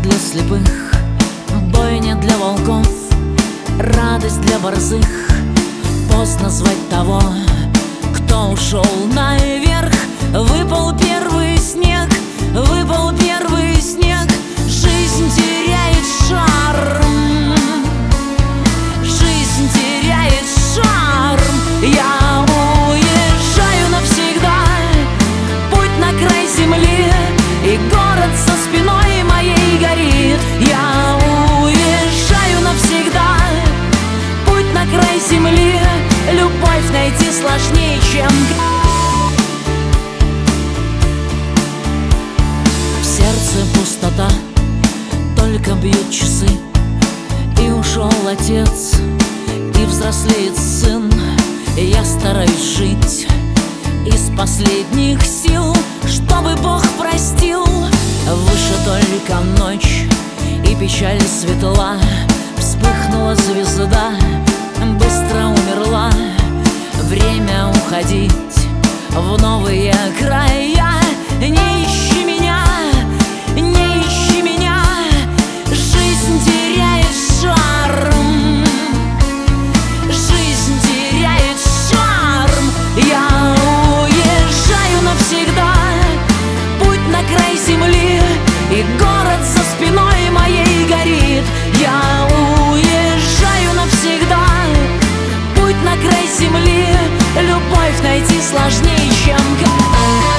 для слепых, бойня для волков, радость для борзых. Поздно звать того, кто ушел наверх. Выпал первый снег, выпал первый снег. Жизнь теряет шарм, жизнь теряет шарм. Я уезжаю навсегда, путь на край земли, и город со спиной моей горит. Я уезжаю навсегда, путь на край земли. Любовь найти сложнее, чем в сердце пустота, только бьют часы. И ушел отец, и взрослеет сын. Я стараюсь жить из последних сил, чтобы Бог простил. Выше только ночь, и печаль светла. Вспыхнула звезда, быстро умерла. Время уходить в новые края. Не ищи меня, не ищи меня. Жизнь теряет шарм, жизнь теряет шарм. Я уезжаю навсегда, путь на край земли, и город со спиной моей горит. Я уезжаю навсегда, путь на край земли. Любовь найти сложнее, чем